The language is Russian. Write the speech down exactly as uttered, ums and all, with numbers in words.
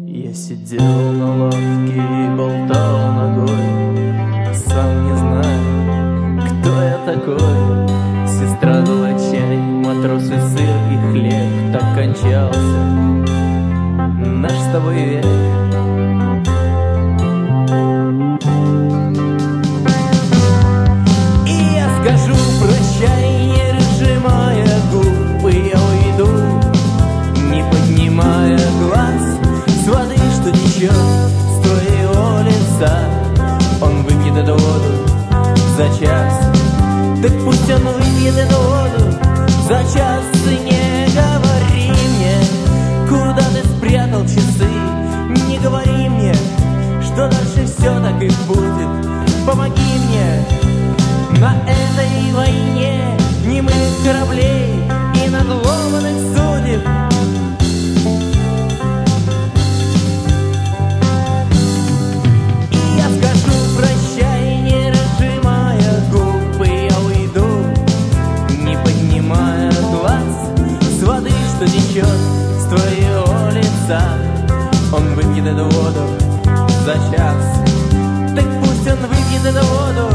Я сидел на лавке и болтал ногой, сам не знаю, кто я такой. Сестра дала чай, матросы, сыр и хлеб. Так кончался наш с тобой век. И я скажу прощай, не разжимая губ, и я уйду, не поднимая глаз с воды, что течет с твоего лица. Он выпьет эту воду за час, так пусть он выпьет эту воду за час. И не говори мне, куда ты спрятал часы. Не говори мне, что дальше все так и будет. Помоги мне на этой войне немых кораблей и надломанных судеб. И я скажу прощай, не разжимая губ, и я уйду, не поднимая глаз с воды, что течет с твоего лица. Он выпьет эту воду за час, так пусть он выпьет эту воду